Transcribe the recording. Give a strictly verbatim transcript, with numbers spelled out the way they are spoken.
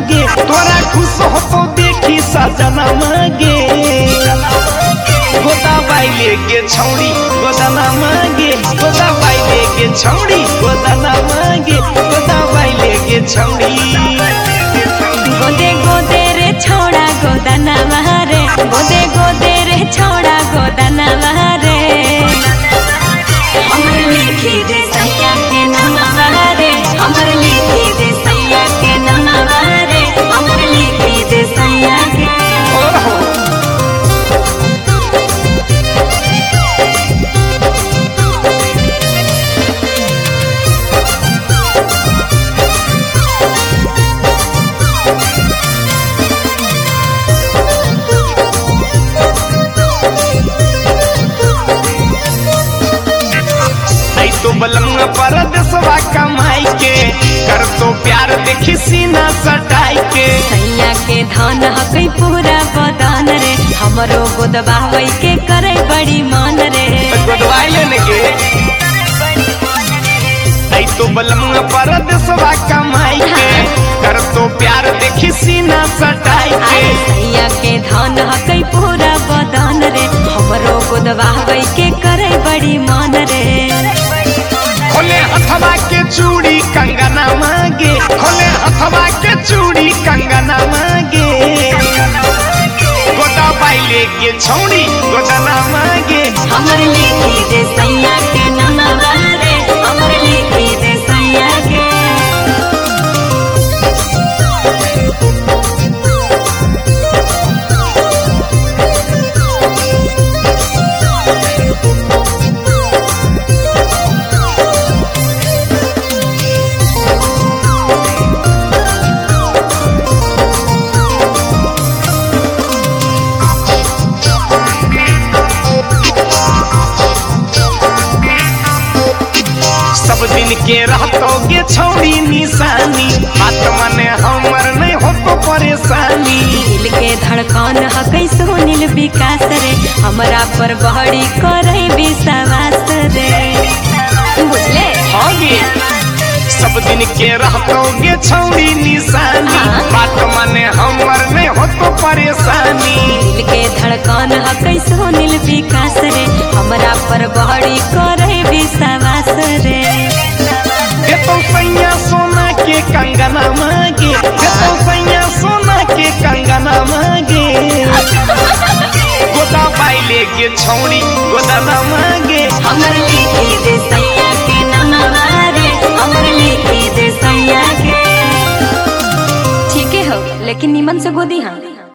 मांगे तोरा खुश हो तो देखी सजना मांगे गोदा बाइले के छौड़ी गोदना मांगे गोदा बाइले के छौड़ी गोदना मांगे गोदा बाइले के छौड़ी गोदे गोदे रे छोड़ा गोदना मारे गोदे गोदे रे छोड़ा गोदना मारे हमर लिखी दे सैया के नाम मारे हमर लिखी दे सैया के नाम मारे हमर लिखी दे सैया के तो बलंगा पर दसवा कमाई के कर तो प्यार देखी सीना सटाई के सैया के धन हकई पूरा बदन रे हमरो गोदबावई के करे बड़ी मन रे गोदवाइले ने के आई तो बलंगा पर दसवा कमाई के कर तो प्यार देखी सीना सटाई के सैया के धन हकई पूरा बदन रे हमरो गोदबावई के करे बड़ी मन रे खोले हथवा के चूड़ी कंगना मांगे खोले हथवा के चूड़ी कंगना मांगे गोदा बाइले के छौड़ी गोदना मांगे हमर लिखी दे सैया के नाम रे हमर लिखी दे सैया के सब दिन के रहतोगे छौड़ी निशानी बात मने हमर नहीं हो तो परेशानी दिल के धड़कन हकई सुनील विकास रे हमरा पर बहड़ी करे विश्वास रे बुझले हाँ गे सब दिन के रहतोगे छौड़ी निशानी बात मने हमर नहीं हो तो परेशानी दिल के धड़कन हकई सुनील विकास रे हमरा पर बहड़ी करे विश्वास रे तो सैया सोना के कंगना मांगे तो सैया सोना के कंगना मांगे गोदा बाइले के छौड़ी गोदना मांगे हमर लिखी दे सैया के नाम रे हमर लिखी दे सैया के ठीक है हो लेकिन निमन से गोदी हाँ।